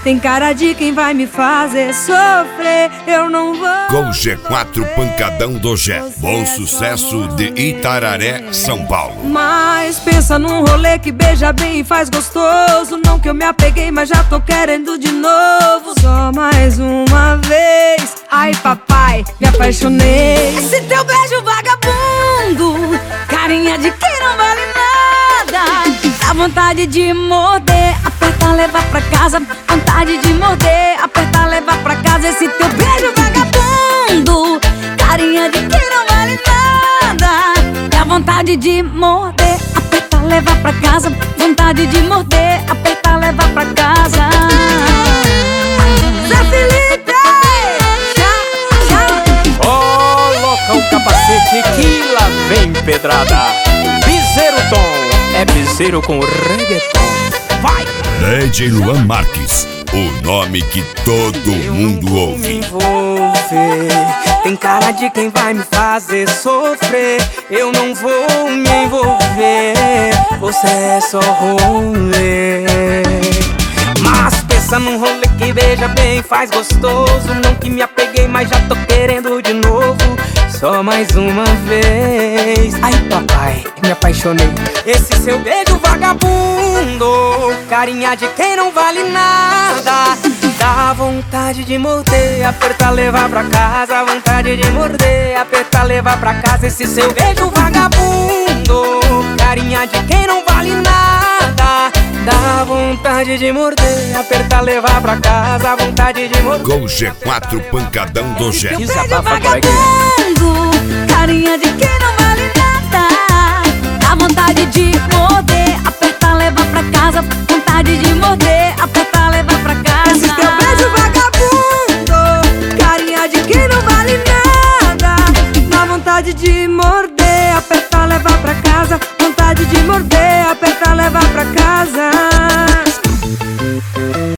tem cara de quem vai me fazer sofrer. Eu não vou. Com G4 Pancadão do Gé. Bom sucesso de Itararé, São Paulo. Mas pensa num rolê que beija bem e faz gostoso. Não que eu me apeguei, mas já tô querendo de novo. Só mais uma vez. Ai papai, me apaixonei. Esse teu beijo vagabundo, carinha de quem não vale nada. Dá vontade de morder, apertar, levar pra casa. Vontade de morder, apertar, levar pra casa. Esse teu beijo vagabundo, carinha de quem não vale nada. Dá vontade de morder, apertar, levar pra casa. Vontade de morder, apertar, levar pra casa. Zé Felipe, coloca o capacete que lá vem pedrada. Piseiro Tom, é piseiro com reggaeton. Vai! DJ Luan Marques, o nome que todo mundo ouve. Me envolver, tem cara de quem vai me fazer sofrer. Eu não vou me envolver, você é só rolê. Mas pensa num rolê que beija bem, faz gostoso. Não que me apeguei, mas já tô querendo de novo. Só mais uma vez. Ai papai, me apaixonei. Esse seu beijo vagabundo, carinha de quem não vale nada. Dá vontade de morder, apertar, levar pra casa. Vontade de morder, apertar, levar pra casa. Esse seu beijo vagabundo, carinha de quem não vale nada. Dá vontade de morder, apertar, levar pra casa. Vontade de morder. Com G4 Pancadão do Gé. beijo vagabundo, carinha de quem não vale nada. Dá vontade de morder, apertar, levar pra casa. Vontade de morder, apertar, levar pra casa. Esse teu beijo vagabundo, carinha de quem não vale nada. Dá vontade de morder, apertar, levar pra casa. Vontade de morder, apertar, levar pra casa.